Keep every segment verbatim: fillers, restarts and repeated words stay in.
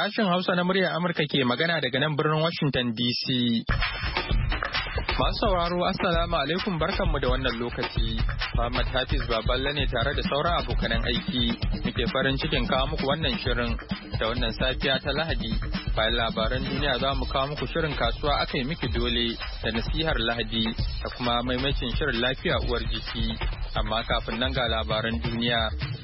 Sashen Hausa na muryar Amurka ke magana daga nan birnin Washington D C. Masu sauraro Assalamu alaikum barkanmu da wannan lokaci. Muhammad Hafiz Baballe ne tare da sauran abokanan aiki. Muke farin cikin kawo muku wannan shirin da wannan safiya ta Lahadi. Bayan labaran duniya za mu kawo muku shirin kasuwa aka yi miki dole da nasihar Lahadi da kuma maimacin shirin lafiya uwar jiki. Amma kafin nan ga labaran duniya.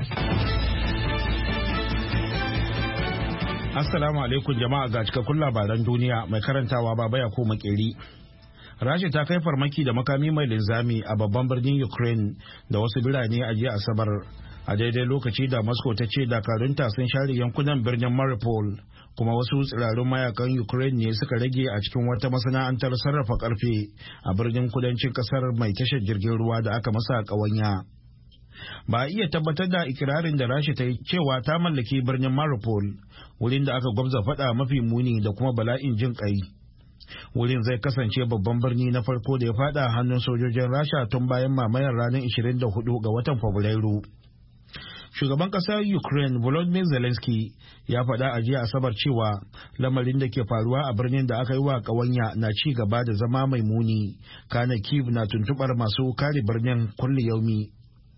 Assalamu alaikum jama'a ga cikakkun labaran duniya mai karantawa baba ya ko makeri. Rasha ta kai farmaki da makami mai linzami a babban birnin Ukraine da wasu birane a jiya Asabar a daidai lokaci da Moscow ta ce dakarunta sun share yankunan birnin Mariupol kuma wasu tsirarun mayakan Ukraine ne suka rage a cikin wata masana'antar sarrafa karfe a birnin kudancin kasar mai tashar jirgin ruwa da aka masa ƙawanya. Ba a iya tabbatar da ikirarin da Rasha ta yi cewa ta mallaki birnin Mariupol, wurin da aka gwabza fada mafi muni da kuma bala'in jin kai. Wurin zai kasance babban birni na farko da ya fada hannun sojojin Rasha tun bayan mamayar ranar ishirin da hudu ga watan Fabrairu. Shugaban ƙasar Ukraine Volodymyr Zelensky ya faɗa a jiya Asabar cewa lamarin da ke faruwa a birnin da aka yi wa ƙawanya na ci gaba da zama mai muni, kana Kyiv na tuntuɓar masu kare birnin kulli yaumi.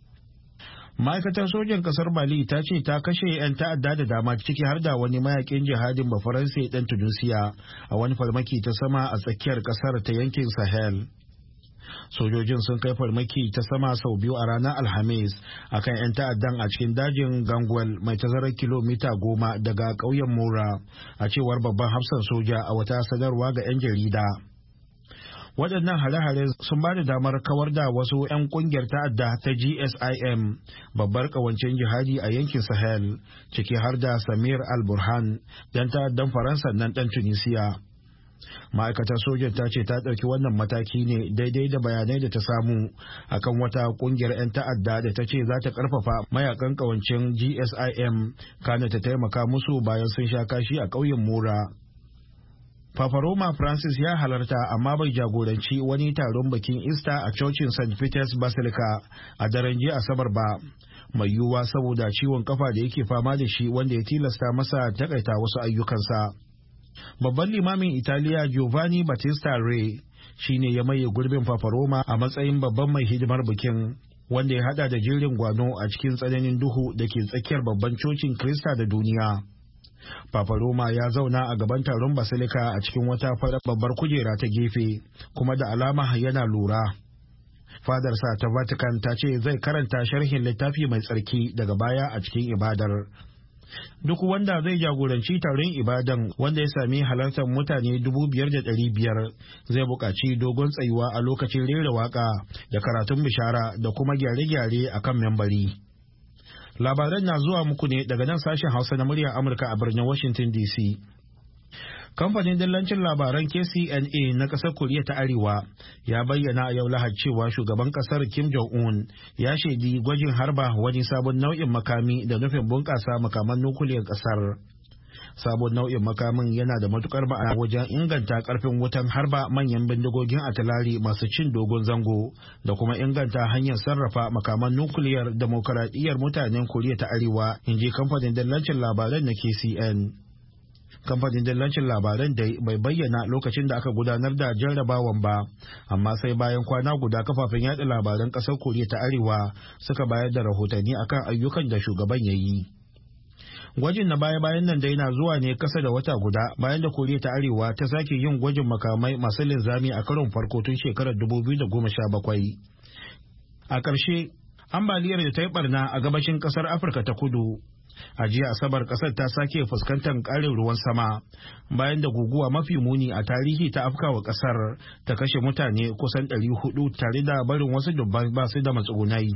Ma'aikatar sojan kasar Mali ta ce ta kashe 'yan ta'adda da dama ciki har da wani mayakin jihadin Bafaransa dan Tunisia a wani farmaki ta sama a tsakiyar kasar ta yankin Sahel. Sojojin sun kai farmaki ta sama sau biyu a ranar Alhamis akan 'yan ta'addan a cikin dajin Gangwal mai tazarar kilomita goma daga ƙauyen Mora, a cewar babban hafsan soja a wata sadarwa ga 'yan jarida. Waɗannan hare-hare sun ba da damar kawar da wasu 'yan ƙungiyar ta'adda ta G S I M, babbar ƙawancen jihadi a yankin Sahel, ciki har da Samir al-Burhan, dan ta'addan Faransa nan ɗan Tunisiya. Ma'aikatar sojan ta ce ta ɗauki wannan mataki ne daidai da bayanai da ta samu akan wata ƙungiyar 'yan ta'adda da ta ce za ta ƙarfafa mayakan ƙawancen G S I M, kana ta taimaka musu bayan sun sha kashi a ƙauyen Mura. Papa Roma Francis ya halarta amma bai jagoranci wani taron bikin Easter a cocin Saint Peter's Basilica a daren jiya Asabar ba, mai yiwuwa saboda ciwon kafa da yake fama da shi wanda ya tilasta masa takaita wasu ayyukansa. Babban limamin Italiya Giovanni Battista Re shi ne ya maye gurbin Papa Roma a matsayin babban mai hidimar bikin, wanda ya hada da jerin gwano a cikin tsananin duhu da ke tsakiyar babban cocin Krista da duniya. Papa Roma ya zauna a gaban taron Basilika a cikin wata farar babbar kujera ta gefe, kuma da alama yana lura. Fadarsa ta Vatican ta ce zai karanta sharhin littafi mai tsarki daga baya a cikin ibadar. Duk wanda zai jagoranci taron ibadan, wanda ya sami halartar mutane dubu biyar da ɗari biyar, zai buƙaci dogon tsayuwa a lokacin rera waƙa da karatun bishara da kuma gyare-gyare a kan membari. Labaran na zuwa muku ne daga nan sashen Hausa na muryar Amurka a birnin Washington D C. Kamfanin dillancin labaran K C N A na ƙasar Koriya ta Arewa ya bayyana a yau Lahadi cewa shugaban ƙasar Kim Jong-un ya shaidi gwajin harba wani sabon nau'in makami da nufin bunƙasa makaman nukiliyar ƙasar. Sabon nau'in makamin yana da matukar ma'ana wajen inganta karfin wutan harba manyan bindigogin atilari masu cin dogon zango da kuma inganta hanyar sarrafa makaman nukiliyar demokaradiyyar mutanen Koriya ta Arewa, in ji kamfanin dillancin labaran na K C N. Kamfanin dillancin labaran da bai bayyana lokacin da aka gudanar da jarrabawan ba, amma sai bayan kwana guda kafafen yada labaran ƙasar Koriya ta Arewa suka bayar da rahotanni akan ayyukan da shugaban ya yi. Gwajin na baya-bayan nan dai na zuwa ne kasa da wata guda bayan da Koriya ta Arewa ta sake yin gwajin makamai masu linzami a karon farko tun shekarar dubu biyu da goma sha bakwai. A ƙarshe, ambaliyar da ta yi barna a gabashin ƙasar Afirka ta Kudu. A jiya Asabar ƙasar ta sake fuskantar ƙarin ruwan sama bayan da guguwa mafi muni a tarihi ta afkawa ƙasar ta kashe mutane kusan ɗari hudu tare da barin wasu dubban ba su da matsugunai.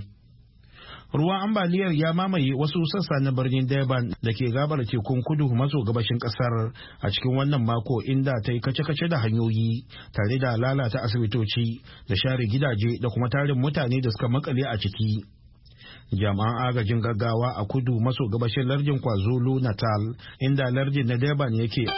Ruwan ambaliyar ya mamaye wasu sassa na birnin Durban da ke gabar tekun kudu maso gabashin kasar a cikin wannan mako, inda ta yi kace-kace da hanyoyi tare da lalata asibitoci da share gidaje da kuma tarin mutane da suka makale a ciki. Jami'an agajin gaggawa a kudu maso gabashin lardin KwaZulu Natal, inda lardin na Durban yake.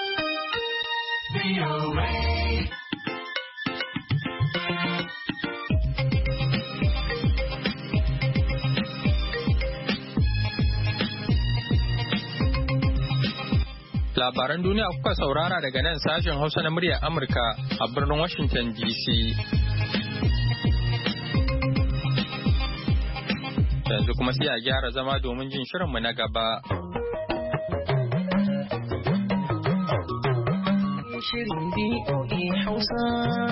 Labaran duniya kuka saurara daga nan sashen Hausa na muryar Amurka a birnin Washington D C. Yanzu kuma sai a gyara zama domin jin shirinmu na gaba. Shirin B O A Hausa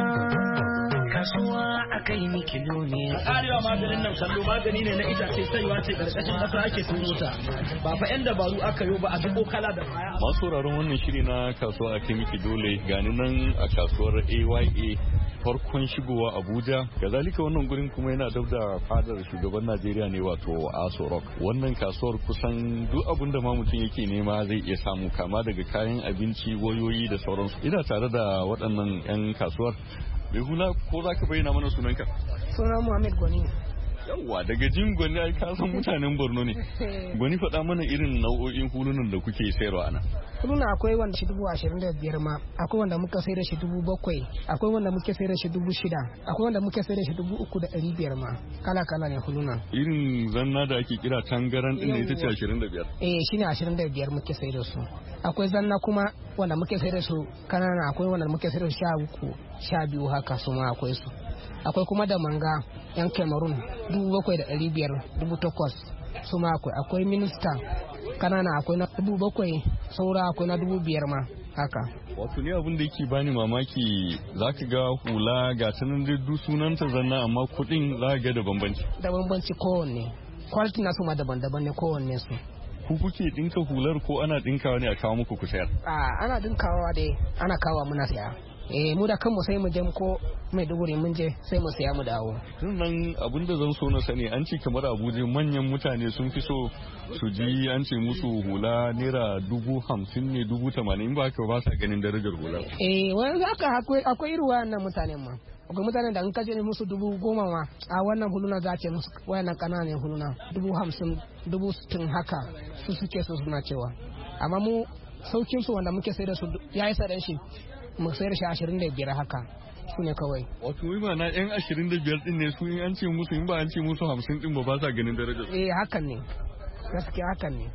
kasuwa akai mikilo ne. Arewa maganin nan kallo magani ne na itace saiwa ce karkashin kasa ake turo ta. Ba fa yan dabaru aka yi ba a duk kala da baya. Masu sauraron wannan shiri na kasuwa akai miki dole gani nan a kasuwar A Y A farkon shigowa Abuja. Kazalika wannan gurin kuma yana dab da fadar shugaban Najeriya ne wato Aso Rock. Wannan kasuwar kusan duk abin da ma mutum yake nema zai iya samu kama daga kayan abinci, wayoyi da sauransu. Ina tare da waɗannan 'yan kasuwar. Mai hula ko za ka bayyana mana sunanka? Suna Muhammad Gwani. Yawwa daga jin Gwani ai ka san mutanen Borno ne. Gwani faɗa mana irin nau'o'in hulunan da kuke sayarwa ana. Huluna akwai wanda shi dubu ashirin da biyar ma, akwai wanda muka sayar da shi dubu bakwai, akwai wanda muke sayar da shi dubu shida, akwai wanda muke sayar da shi dubu uku da ɗari biyar ma. Kala kala ne huluna. Irin zanna da ake kira tangaran ɗin ita ce ashirin da biyar. Eh shine ashirin da biyar muke sayar da su. Akwai zanna kuma wanda muke sayar da su kanana, akwai wanda muke sayar da sha uku, sha biyu haka su ma akwai su. Akwai kuma da manga yan Cameroon dubu bakwai da ɗari biyar, dubu takwas su ma akwai. Akwai minista kanana akwai na dubu bakwai, saura akwai na dubu biyar ma haka. Wato ne abin da yake bani mamaki zaka ga hula ga ta nan duk sunanta zanna amma kuɗin za ga da bambanci. Da bambanci kowanne. Quality na su ma daban-daban ne kowanne su. Ku kuke dinka hular ko ana dinkawa ne a kawo muku ku sayar? A ana dinkawa dai ana kawo muna saya. Eh mu da kanmu sai mu je ko mai duguri mun je sai mu saya mu dawo. Tun nan abin da zan so na sani an ce kamar Abuja manyan mutane sun fi so su ji an ce musu hula naira dubu hamsin ne dubu tamanin ba ka ba sa ganin darajar hula. Eh wani haka akwai akwai irin wayannan mutanen ma. Akwai mutanen da in ka je musu dubu goma ma a wannan huluna za ce musu wayannan kananan huluna dubu hamsin dubu sittin haka su suke so suna cewa. Amma mu saukin su wanda muke sai da su yayi sadan shi mu sayar shi ashirin da biyar haka su ne kawai. Wato wai ma na yan ashirin da biyar din ne su in an ce musu in ba an ce musu hamsin din ba ba sa ganin darajar. Eh hakan ne gaskiya hakan ne.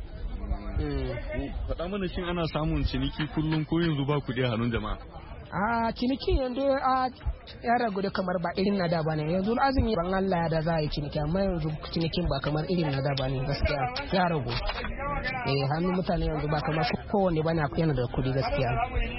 Faɗa mana shin ana samun ciniki kullum ko yanzu ba kuɗi a hannun jama'a? A ciniki yanzu a ya ragu da kamar ba irin na da bane yanzu azumi ban Allah ya da za a yi ciniki amma yanzu cinikin ba kamar irin na da bane gaskiya ya ragu. Eh hannun mutane yanzu ba kamar kowanne bane yana da kuɗi gaskiya.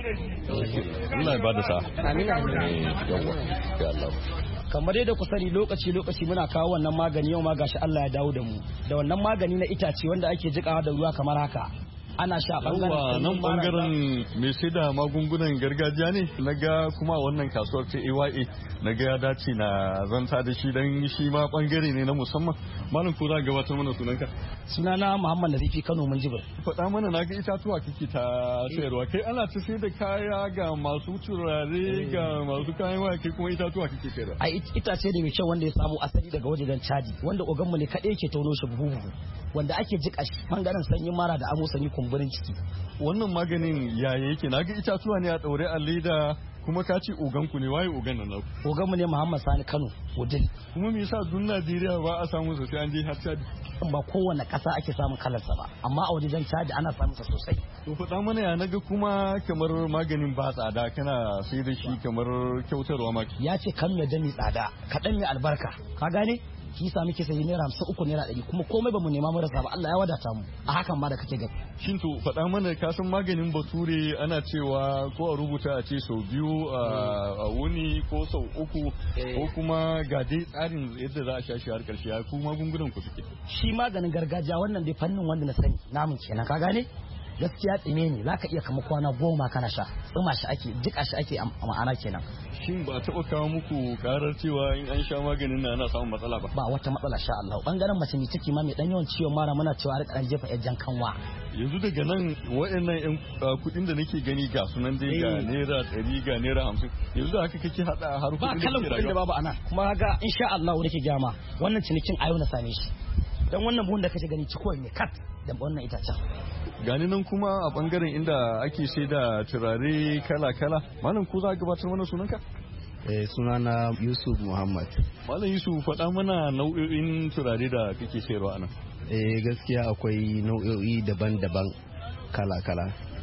Allah ya bada sa. Amin amin. Yawwa ya Allah. Kamar yadda ku sani lokaci lokaci muna kawo wannan magani yau ma gashi Allah ya dawo da mu da wannan magani na itace wanda ake jikawa da ruwa kamar haka. Ana sha bangaren nan bangaren mai sai da magungunan gargajiya ne na ga kuma wannan kasuwar ta A Y A na ga ya dace na zanta da shi dan shi ma bangare ne na musamman. Malam ko za gabatar mana sunanka? Sunana Muhammad Nazifi Kano Munjibir. Faɗa mana na ga itatuwa kake ta sayarwa kai ana ta sai da kaya ga masu turare ga masu kayan waya kai kuma itatuwa kake sayarwa. Ai itace da mai kyau wanda ya samu asali daga wajen Chadi wanda oganmu ne kaɗai yake tono shi buhu buhu wanda ake jika shi bangaren sanyin mara da amosani kumburin ciki. Wannan maganin yaya yake na ga itatuwa ne a ɗaure a leda kuma ka ce oganku ne waye ogan nan naku? Oganmu ne Muhammad Sani Kano Wudil. Kuma me yasa duk Najeriya ba a samu sa sai an je har Chad? Ba kowane ƙasa ake samun kalarsa ba amma a wajen Chad ana samun sa sosai. To faɗa mana ya naga kuma kamar maganin ba tsada kana sai da shi kamar kyautarwa ma. Ya ce kan mai dani tsada kaɗan mai albarka ka gane? Shi sa muke sayi naira hamsin uku naira ɗari kuma komai ba mu nema mu rasa ba Allah ya wadata mu a hakan ma da kake gani. Shin to faɗa mana ka san maganin bature ana cewa ko a rubuta a ce sau biyu a wuni ko sau uku ko kuma ga dai tsarin yadda za a sha shi har ƙarshe ya ku magungunan ku suke. Shi maganin gargajiya wannan dai fannin wanda na sani namun kenan ka gane? Gaskiya tsime ne zaka iya kama kwana goma kana sha tsuma shi ake jika shi ake a ma'ana kenan. Shin ba taɓa kawo muku karar cewa in an sha maganin na ana samun matsala ba? Ba wata matsala sha Allah bangaren mace mai ciki ma mai dan yawan ciwon mara muna cewa a rika jefa yan kanwa. Yanzu daga nan waɗannan yan kuɗin da nake gani ga sunan dai ga naira ɗari ga naira hamsin yanzu da haka kake haɗa har kuɗin da kalan kuɗin da babu ana kuma ga insha Allah nake gyama wannan cinikin ayo na same shi dan wannan buhun da kake gani ciko ne kat da wannan itacen. Gani nan kuma a bangaren inda ake sai da turare kala-kala malam ko za a gabatar mana sunanka? Eh sunana Yusuf Muhammad. Malam Yusuf faɗa mana nau'o'in turare da kake sayarwa anan. Eh gaskiya akwai nau'o'i daban-daban kala-kala.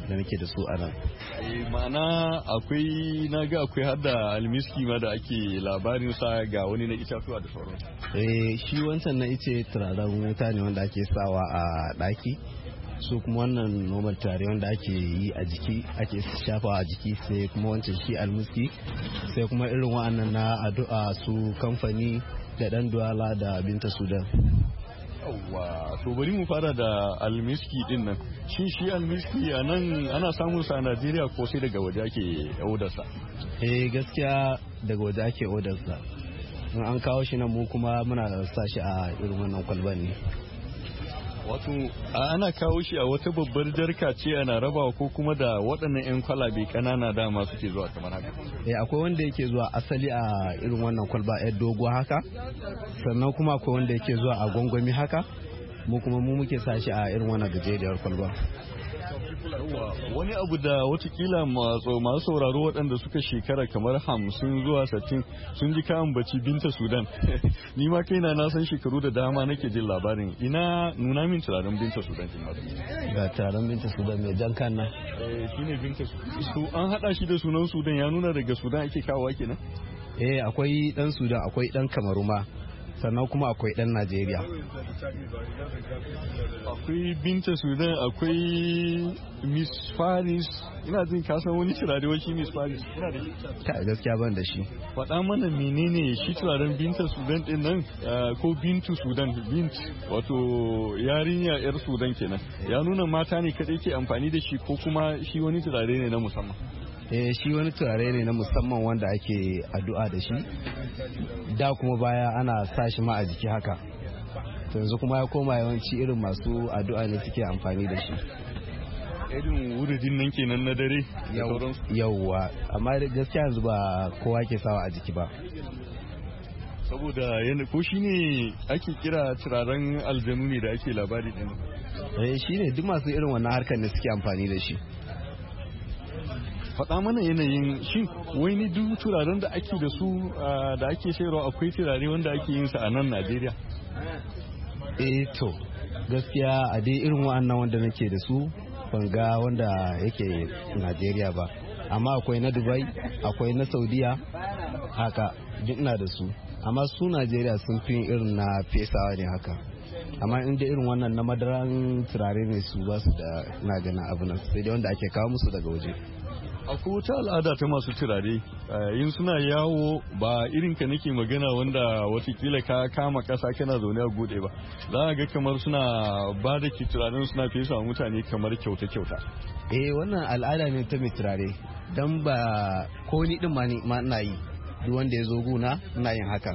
da nake da su a nan. Ma'ana akwai na ga akwai har da almiski ma da ake labarin sa ga wani na itatuwa da sauran. Eh shi wancan na ice turaren wuta ne wanda ake sawa a ɗaki. Su kuma wannan normal turare wanda ake yi a jiki ake shafawa a jiki, sai kuma wancan shi almiski, sai kuma irin wa'annan na addu'a su kamfani da dan duwala da binta sudan. Yawwa, to bari mu fara da almiski din nan. Shi shi almiski a nan ana samun sa a Najeriya ko sai daga waje ake odarsa? Eh gaskiya daga waje ake odarsa. In an kawo shi nan mu kuma muna sa shi a irin wannan kwalban ne. Wato ana kawo shi a wata babbar jarka ce ana rabawa ko kuma da waɗannan 'yan kwalabe ƙanana dama suke zuwa kamar haka? Eh akwai wanda yake zuwa asali a irin wannan kwalba 'yar dogo haka, sannan kuma akwai wanda yake zuwa a gwangwami haka, mu kuma mu muke sa shi a irin wannan gajeriyar kwalba. Wani abu da watakila masu sauraro waɗanda suka shekara kamar hamsin zuwa sittin sun ji kayan bacci Binta Sudan. Ni ma kaina na san shekaru da dama nake jin labarin. Ina nuna min turaren Binta Sudan kin masu. Ga turaren Binta Sudan mai jan kan nan. Eh shine Binta Sudan. So an hada shi da sunan Sudan, ya nuna daga Sudan ake kawowa kenan. Eh akwai dan Sudan, akwai dan Kamaru ma, sannan kuma akwai dan Najeriya. Akwai Binta Sudan, akwai Miss Paris. Ina jin kasan wani turare wani Miss Paris. Ina da shi. Ta gaskiya ban da shi. Faɗa mana menene shi turaren Binta Sudan din nan ko Bintu Sudan, Bint wato yarinya yar Sudan kenan. Ya nuna mata ne kadai ke amfani da shi ko kuma shi wani turare ne na musamman? Eh shi wani turare ne na musamman wanda ake addu'a da shi. Da kuma baya ana sa shi ma a jiki haka. To yanzu kuma ya koma yawanci irin masu addu'a ne suke amfani da shi. Irin wuridin nan kenan na dare? Yawwa, amma gaskiya yanzu ba kowa ke sawa a jiki ba. Saboda yana ko shi ne ake kira turaren aljanu ne da ake labari din? Eh shi ne duk masu irin wannan harkar ne suke amfani da shi. Faɗa mana yanayin shin wai ni duk turaren da ake da su da ake sayarwa akwai turare wanda ake yin sa a nan Najeriya? Eh to gaskiya a dai irin wa'annan wanda nake da su ban ga wanda yake Najeriya ba, amma akwai na Dubai, akwai na Saudiya, haka duk ina da su, amma su Najeriya sun fi irin na fesawa ne haka. Amma inda irin wannan na madaran turare ne su ba su da na gana abu nan, sai dai wanda ake kawo musu daga waje. Akwai wata al'ada ta masu turare yin suna yawo ba irin ka nake magana wanda watakila ka kama kasa kana zaune a gode ba, za a ga kamar suna ba da ki turaren suna fesa mutane kamar kyauta-kyauta. Eh wannan al'ada ne ta mai turare, don ba ko ni din ma ina yi, duk wanda ya zo guna ina yin haka.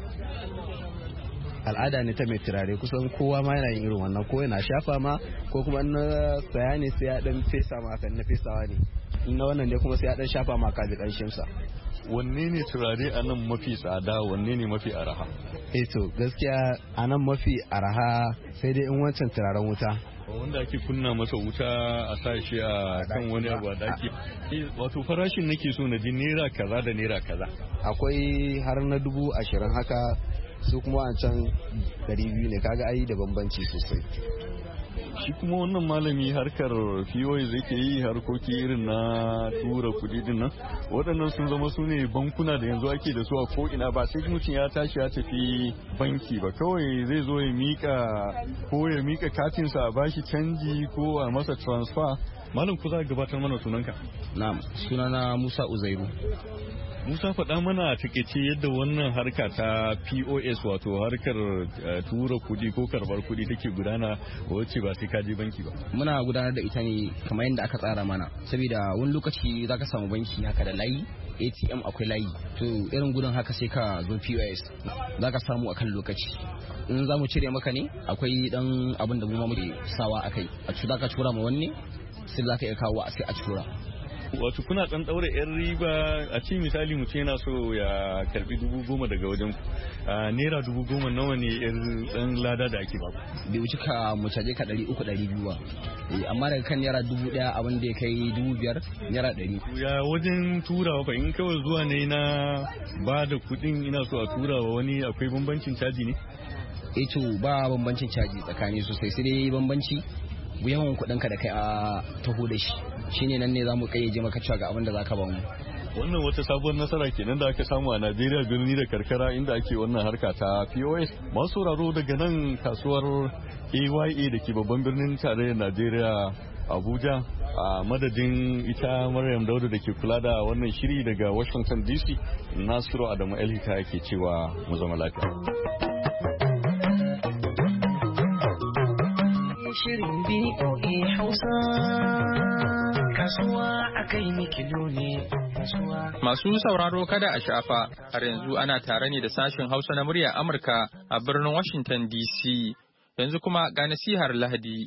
Al'ada ne ta mai turare, kusan kowa ma yana yin irin wannan, ko yana shafa ma ko kuma na saya ne sai ya dan fesa ma kan na fesawa ne, na wannan ne kuma sai ya dan shafa ma kaji kanshin sa. Wanne ne turare a nan mafi tsada, wanne ne mafi araha? Eh to gaskiya a nan mafi araha sai dai in wancan turaren wuta, wanda ake kunna masa wuta a sa shi a kan wani abu a daki. Wato farashin nake so na ji naira kaza da naira kaza. Akwai har na dubu ashirin haka, su kuma a can dari biyu ne, kaga ayi da bambanci sosai. Shi kuma wannan malami harkar P O S yake yi, harkoki irin na tura kudi din nan, waɗannan sun zama su ne bankuna da yanzu ake da su a ko'ina, ba sai mutum ya tashi ya tafi banki ba, kawai zai zo ya mika ko ya mika katinsa a bashi canji ko a masa transfer. Malam ku za ka gabatar mana sunanka? Na'am, sunana Musa Uzairu. Musa faɗa mana a takaice yadda wannan harka ta P O S wato harkar tura kudi ko karbar kudi take gudana wacce ba sai ka je banki ba. Muna gudanar da ita ne kamar yadda aka tsara mana, saboda wani lokaci zaka samu banki haka da layi, A T M akwai layi, to irin gudun haka sai ka zo P O S zaka samu akan lokaci. In za mu cire maka ne akwai dan abin da mu ma muke sawa akai, a ci zaka tura ma wani sai zaka iya kawo sai a tura. Wato kuna dan daura yan riba, a ce misali mutum yana so ya karbi dubu goma daga wajen naira dubu goma nawa ne yan dan lada da ake baku? Bai wuce ka mu caje ka ɗari uku ɗari biyu ba, amma daga kan naira dubu ɗaya abin da ya kai dubu biyar naira ɗari. Ya wajen turawa fa in kawai zuwa ne na ba da kuɗin ina so a turawa wani akwai bambancin caji ne? Eh to ba bambancin caji tsakani sosai, sai dai bambanci yawan kuɗinka da kai a taho da shi. shine nan ne zamu kayyaje maka cewa ga abin da zaka ba mu. Wannan wata sabuwar nasara kenan da aka samu a Najeriya, birni da karkara inda ake wannan harka ta P O S. Masu sauraro daga nan kasuwar A Y A da ke babban birnin tarayyar Najeriya Abuja, a madadin ita Maryam Dauda da ke kula da wannan shiri daga Washington D C, Nasiru Adamu Elhita yake cewa mu zama lafiya. Shirin B O A Hausa kasuwa akai mikilo ne. Masu sauraro kada a shafa, har yanzu ana tare ne da sashen Hausa na murya Amurka a birnin Washington D C. Yanzu kuma ga nasihar Lahadi.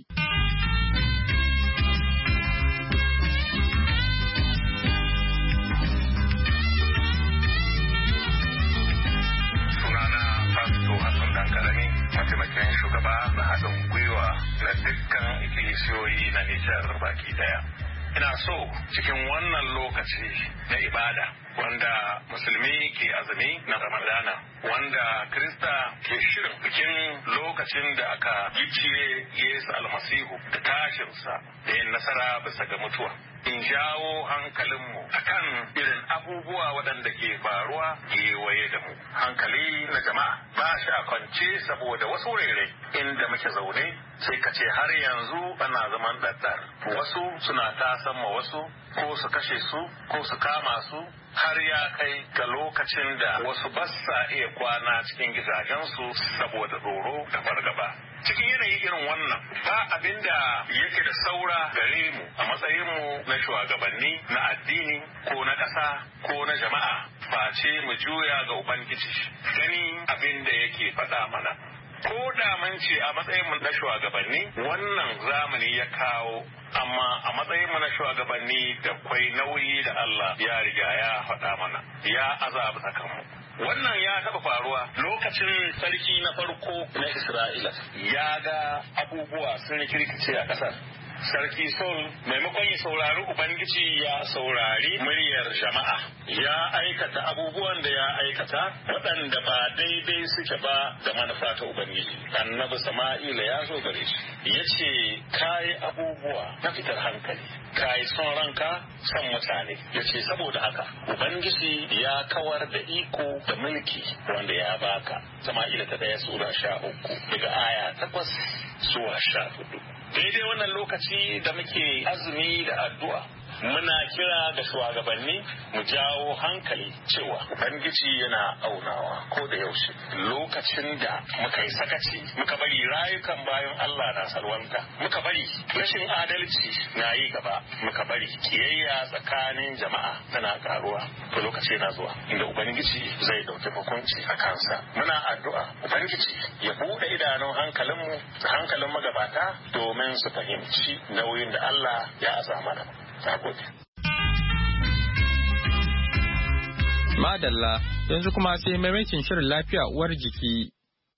Mataimakin shugaba na haɗin gwiwa na dukkan ikkilisiyoyi na Nijar baki daya. Ina so cikin wannan lokaci na ibada wanda musulmi ke azumi na Ramadana, wanda Krista ke shirin bikin lokacin da aka gicciye Yesu almasihu da tashinsa da yin nasara bisa ga mutuwa. In jawo hankalinmu akan irin abubuwa waɗanda ke faruwa kewaye da mu. Hankali na jama'a ba shi a kwance saboda wasu wurare inda muke zaune sai ka ce har yanzu ana zaman ɗaɗɗar. Wasu suna tasan ma wasu ko su kashe su ko su kama su, har ya kai ga lokacin da wasu ba sa iya kwana cikin gidajensu saboda tsoro da fargaba. Cikin yanayi irin wannan ba abin da yake da saura gare mu a matsayinmu na shugabanni na addini ko na ƙasa ko na jama'a face mu juya ga Ubangiji gani abin da yake faɗa mana. Ko da mun ce a matsayinmu na shugabanni wannan zamani ya kawo, amma a matsayinmu na shugabanni da kwai nauyi da Allah ya riga ya faɗa mana, ya azaba kanmu. Wannan ya taɓa faruwa lokacin sarki na farko na Isra'ila, ya ga abubuwa sun rikirkice a ƙasar. Sarki Saul maimakon ya saurari Ubangiji ya saurari muryar jama'a, ya aikata abubuwan da ya aikata waɗanda ba daidai suke ba da manufa ta Ubangiji. Annabi Sama'ila ya zo gare shi ya ce, kayi abubuwa na fitar hankali, kayi son ranka son mutane. Ya ce saboda haka Ubangiji ya kawar da iko da mulki wanda ya baka. Sama'ila ta daya sura sha uku daga aya takwas zuwa sha hudu. Daidai wannan lokaci da muke azumi da addu'a, muna kira ga shugabanni mu jawo hankali cewa Ubangiji yana aunawa ko da yaushe. Lokacin da muka yi sakaci muka bari rayukan bayan Allah na salwanta, muka bari rashin adalci na yi gaba, muka bari kiyayya tsakanin jama'a tana karuwa, to lokaci na zuwa inda Ubangiji zai dauki hukunci a kansa. Muna addu'a Ubangiji ya buɗe idanun hankalinmu da hankalin magabata domin su fahimci nauyin da Allah ya aza mana. Madalla, yanzu kuma sai maimakin shirin lafiya uwar jiki.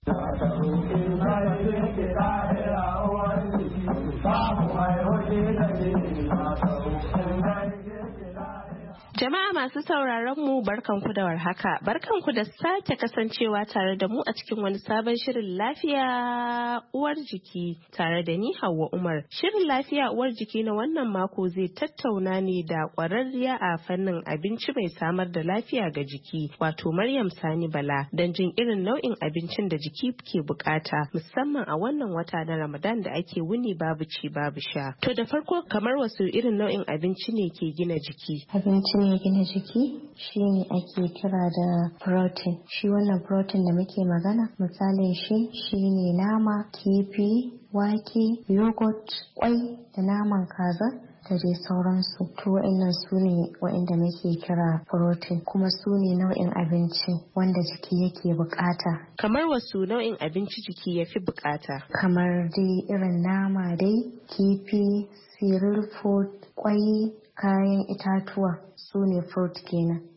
Jama'a masu sauraron mu barkanku da warhaka, barkanku da sake kasancewa tare da mu a cikin wani sabon shirin lafiya uwar jiki tare da ni Hauwa Umar. Shirin lafiya uwar jiki na wannan mako zai tattauna ne da ƙwararriya a fannin abinci mai samar da lafiya ga jiki, wato Maryam Sani Bala, don jin irin nau'in abincin da jiki ke bukata musamman a wannan wata na Ramadan da ake wuni babu ci babu sha. To da farko, kamar wasu irin nau'in abinci ne ke gina jiki? Abinci mai gina jiki shi ne ake kira da protein. Shi wannan protein da muke magana misalin shi shine nama, kifi, wake, yogurt, kwai da naman kaza da dai sauransu. To wa'annan su ne wa'anda muke kira protein, kuma su ne nau'in abinci wanda jiki yake bukata. Kamar wasu nau'in abinci jiki ya fi bukata? Kamar dai irin nama dai, kifi, cereal food, kwai, kayan itatuwa su ne fruit kenan.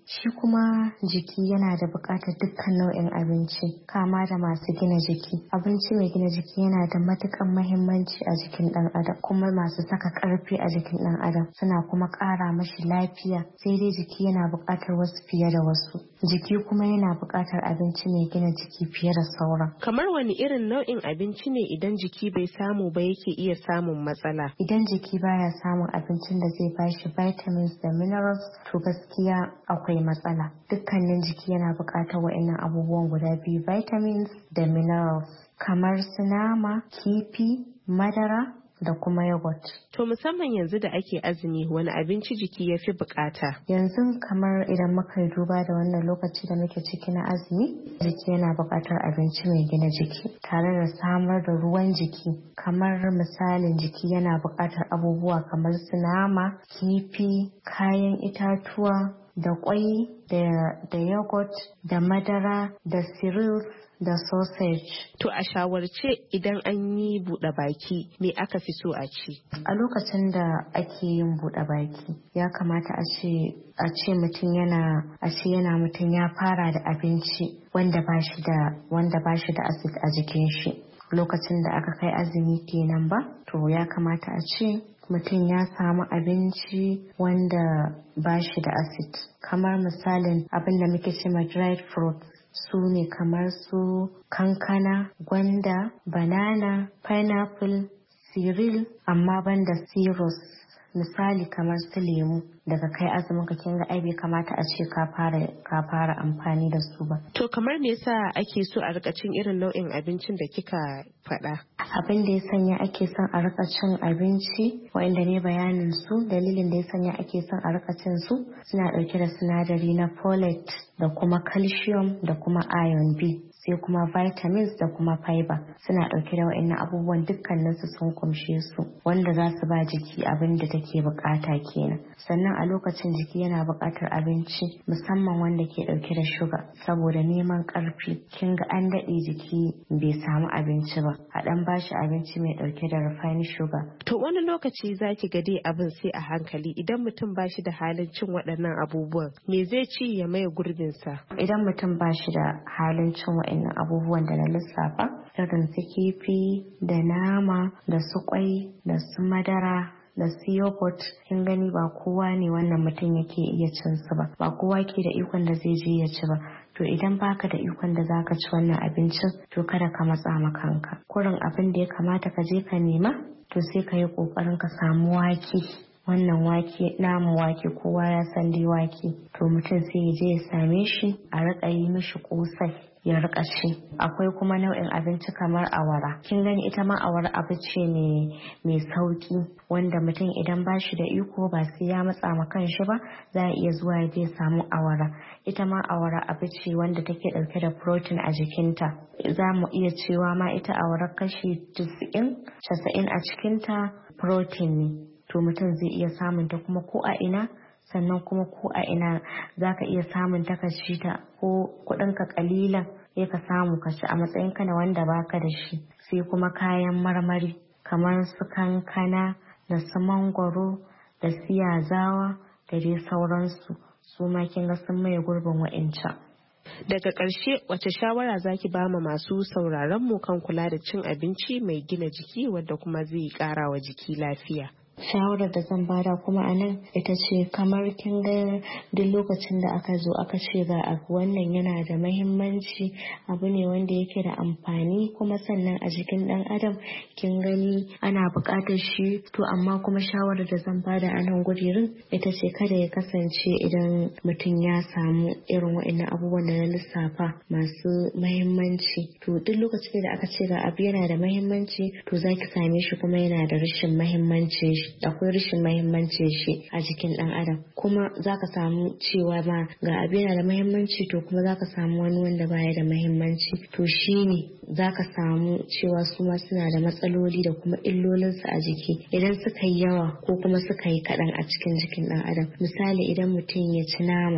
Shi kuma jiki yana da buƙatar dukkan nau'in abinci, kama da masu gina jiki. Abinci mai gina jiki yana da matuƙar muhimmanci a jikin ɗan adam, kuma masu saka ƙarfi a jikin ɗan adam, suna kuma ƙara mashi lafiya. Sai dai jiki yana buƙatar wasu fiye da wasu. Jiki kuma yana buƙatar abinci mai gina jiki fiye da sauran. Kamar wani irin nau'in abinci ne idan jiki bai samu ba yake iya samun matsala? Idan jiki baya samun abincin da zai bashi vitamins da minerals, to gaskiya akwai matsala. Dukkanin jiki yana buƙatar wa'annan abubuwan guda biyu, vitamins da minerals, kamar su nama, kifi, madara da kuma yogurt. To musamman yanzu da ake azumi, wani abinci jiki ya fi bukata? Yanzu kamar idan muka yi duba da wannan lokaci da muke ciki na azumi, jiki yana buƙatar abinci mai gina jiki tare da samar da ruwan jiki. Kamar misalin jiki yana buƙatar abubuwa kamar su nama, kifi, kayan itatuwa da kwai da yogurt da madara da cereals da sausage. To a shawarce idan an yi buɗe baki, me aka fi so a ci? A lokacin da ake yin buɗe baki, ya kamata a ce a ce mutum yana a ce yana mutum ya fara da abinci wanda ba shi da wanda ba shi da acid a jikin shi. Lokacin da aka kai azumi kenan ba, to ya kamata a ce mutum ya samu abinci wanda ba shi da acid. Kamar misalin abin da muke cewa dried fruits, su ne kamar su kankana, gwanda, banana, pineapple, cereal, amma banda syrups. Misali kamar su lemu, daga kai azumin ka kinga ai bai kamata a ce ka fara ka fara amfani da su ba. To kamar me yasa ake so a rika cin irin nau'in abincin da kika faɗa? Abin da ya sanya ake son a rika cin abinci wa'inda ne bayanin su, dalilin da ya sanya ake son a rika cin su, suna ɗauke da sinadari na folate da kuma calcium da kuma iron B, sai kuma vitamins da kuma fiber. Suna ɗauke da wa'annan abubuwan, dukkaninsu sun kumshe su, wanda za su ba jiki abin da take bukata kenan. Sannan a lokacin jiki yana buƙatar abinci musamman wanda ke ɗauke da shuga, saboda neman ƙarfi. Kin ga an daɗe jiki bai samu abinci ba, a ɗan bashi abinci mai ɗauke da refined sugar. To wani lokaci zaki ga dai abin sai a hankali. Idan mutum ba shi da halin cin waɗannan abubuwan, me zai ci ya maye gurbinsa? Idan mutum ba shi da halin cin waɗannan abubuwan da na lissafa, irin su kifi da nama da su kwai da su madara da su yogurt, kin gani ba kowa ne wannan mutum yake iya cin su ba, ba kowa ke da ikon da zai je ya ci ba. To idan baka da ikon da zaka ci wannan abincin, to kada ka matsa ma kanka. Kurin abin da ya kamata ka je ka nema, to sai ka yi kokarin ka samu wake. Wannan wake, namu wake, kowa ya san dai wake, to mutum sai ya je ya same shi, a riƙa yi mishi ƙosai ya rika ci. Akwai kuma nau'in abinci kamar awara. Kin gani ita ma awara abu ce mai sauki, wanda mutum idan ba shi da iko ba sai ya matsa ma kanshi ba, za a iya zuwa ya je samu awara. Ita ma awara abu ce wanda take dauke da protein a jikinta. Za mu iya cewa ma ita awara kashi tisa'in casa'in a cikinta protein ne. To mutum zai iya samun ta kuma ko a ina, sannan kuma ko a ina za ka iya samun ta ka ci ta, ko kuɗinka kalilan ya ka samu ka ci a matsayin ka na wanda baka da shi. Sai kuma kayan marmari kamar su kankana da su mangwaro da su yazawa da dai sauransu, su ma kin ga sun maye gurbin wa'incan. Daga ƙarshe, wace shawara zaki ba ma masu sauraron mu kan kula da cin abinci mai gina jiki wanda kuma zai ƙara wa jiki lafiya? Shawarar da zan bada kuma a nan ita ce, kamar kin ga duk lokacin da aka zo aka ce ga abu wannan yana da mahimmanci, abu ne wanda yake da amfani kuma sannan a jikin dan adam, kin gani ana buƙatar shi. To amma kuma shawarar da zan bada a nan gudirin ita ce, kada ya kasance idan mutum ya samu irin waɗannan abubuwan da na lissafa masu mahimmanci, to duk lokacin da aka ce ga abu yana da mahimmanci, to zaki same shi kuma yana da rashin mahimmanci shi. Akwai rashin mahimmancin shi a jikin dan adam, kuma zaka samu cewa ma ga abu yana da mahimmanci, to kuma zaka samu wani wanda baya da mahimmanci. To shine zaka samu cewa su ma suna da matsaloli da kuma illolinsu a jiki idan suka yi yawa ko kuma suka yi kaɗan a cikin jikin dan adam. Misali, idan mutum ya ci nama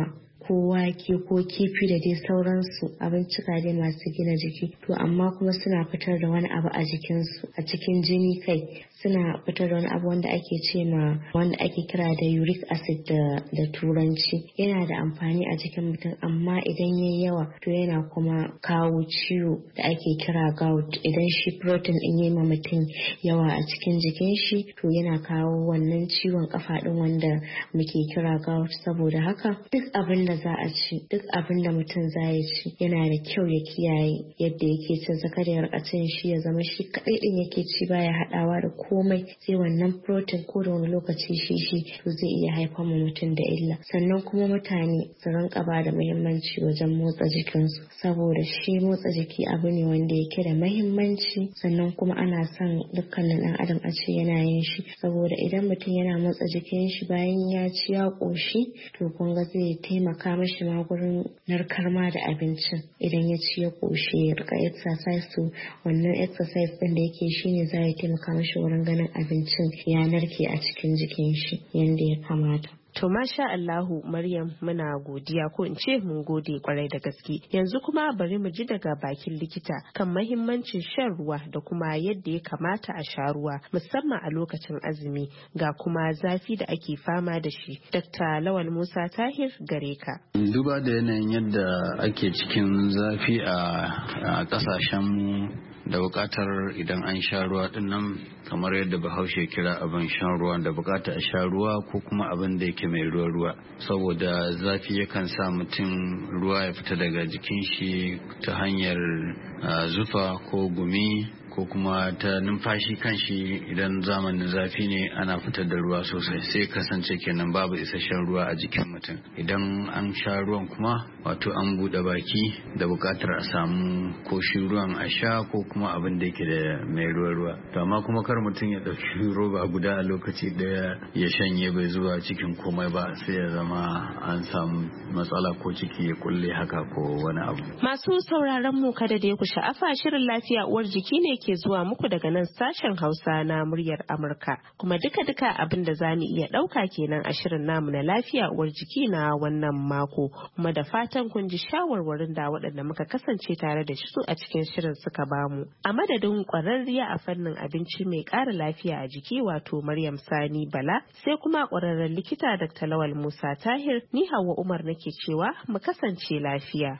ko wake ko kifi da dai sauransu, abincika dai masu gina jiki. To amma kuma suna fitar da wani abu a jikinsu, a cikin jini kai suna fitar da wani abu wanda ake ce ma wanda ake kira da uric acid da, da turanci. Yana da amfani a jikin mutum, amma idan yayi yawa to yana kuma kawo ciwo da ake kira gout. Idan shi protein din yayi ma mutum yawa a cikin jikin shi to yana kawo wannan ciwon kafa din wanda muke kira gout. Saboda haka duk abin da za a ci, duk abin da mutum za ya ci yana da kyau ya kiyaye yadda yake cin sa, kada ya rika cin shi ya zama shi kadai din yake ci baya hadawa da komai, sai wannan protein ko da wani lokaci shi shi to zai iya haifar ma mutum da illa. Sannan kuma mutane su rinka ba da muhimmanci wajen motsa jikinsu, saboda shi motsa jiki abu ne wanda yake da muhimmanci, sannan kuma ana son dukkanin dan adam a ce yana yin shi, saboda idan mutum yana motsa jikin shi bayan ya ci ya koshi to kun ga zai taimaka mashi ma gurin narkar ma da abincin. Idan ya ci ya koshi ya rika exercise, to wannan exercise din da yake shine zai taimaka mashi wurin ganin abincin ya narke a cikin jikin shi yanda ya kamata. To masha Allahu Maryam, muna godiya, ko in ce mun gode kwarai da gaske. Yanzu kuma bari mu ji daga bakin likita kan mahimmancin shan ruwa da kuma yadda ya kamata a sha ruwa musamman a lokacin azumi ga kuma zafi da ake fama da shi. Dakta Lawal Musa Tahir, gare ka. Duba da yanayin yadda ake cikin zafi a kasashen mu da bukatar idan an sha ruwa din nan, kamar yadda Bahaushe kira abin shan ruwa, da bukata a sha ruwa ko kuma abin da yake mai ruwa ruwa, saboda zafi yakan sa mutum ruwa ya fita daga jikin shi ta hanyar zufa ko gumi ko kuma ta numfashi kan shi. Idan zamanin zafi ne ana fitar da ruwa sosai, sai kasance kenan babu isasshen ruwa a jikin mutum. Idan an sha ruwan kuma wato an buɗe baki da buƙatar a samu ko shi ruwan a sha ko kuma abin da yake da mai ruwa ruwa. To amma kuma kar mutum ya ɗauki roba guda a lokaci ɗaya ya shanye bai zuwa cikin komai ba, sai ya zama an samu matsala ko ciki ya kulle haka ko wani abu. Masu sauraron mu kada da ku sha'afa, shirin lafiya uwar jiki ne ke zuwa muku daga nan sashen Hausa na muryar Amurka, kuma duka-duka abin da za mu iya ɗauka kenan a shirin namu na lafiya uwar jiki na wannan mako, kuma da fatan kun ji shawarwarin da waɗanda muka kasance tare da su a cikin shirin suka bamu. A madadin ƙwararriya a fannin abinci mai ƙara lafiya a jiki wato Maryam Sani Bala, sai kuma ƙwararren likita Dakta Lawal Musa Tahir, ni Hauwa Umar nake cewa mu kasance lafiya.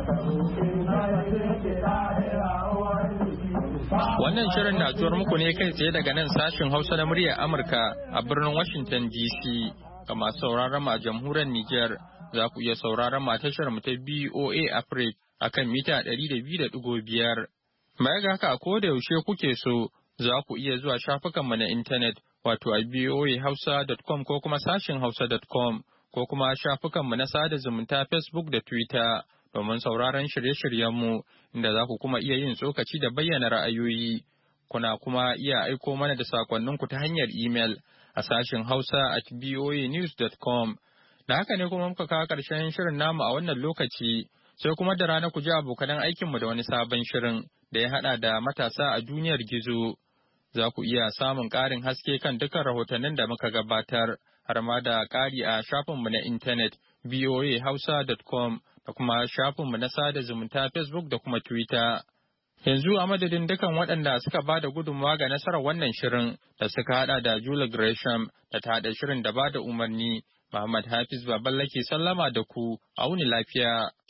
Wannan shirin na zuwar muku ne kai tsaye daga nan sashin Hausa na muryar Amurka a birnin Washington D C. Ga masu sauraron mu a jamhuriyar Nijar, za ku iya sauraron mu a tashar mu ta B O A Africa a kan mita ɗari da biyu da ɗigo biyar. Baya ga haka, a koda yaushe kuke so, za ku iya zuwa shafukan mu na intanet wato a b o a hausa dot com ko kuma sashin hausa dot com ko kuma shafukan mu na sada zumunta Facebook da Twitter domin sauraron shirye-shiryenmu, inda za ku kuma iya yin tsokaci da bayyana ra'ayoyi. Kuna kuma iya aiko mana da sakonninku ta hanyar imel a sashin hausa at b o a news dot com. Da haka ne kuma muka kawo ƙarshen shirin namu a wannan lokaci, sai kuma da rana ku ji abokanan aikinmu da wani sabon shirin da ya haɗa da matasa a duniyar gizo. Za ku iya samun ƙarin haske kan dukkan rahotannin da muka gabatar, har ma da ƙari a shafinmu na intanet b o a hausa dot com da kuma shafinmu na sada zumunta Facebook da kuma Twitter. Yanzu a madadin dukan waɗanda suka ba da gudunmawa ga nasarar wannan shirin da suka haɗa da Julie Gresham da ta haɗa shirin da ba da umarni, Muhammad Hafiz Baballa ke sallama da ku, a wuni lafiya.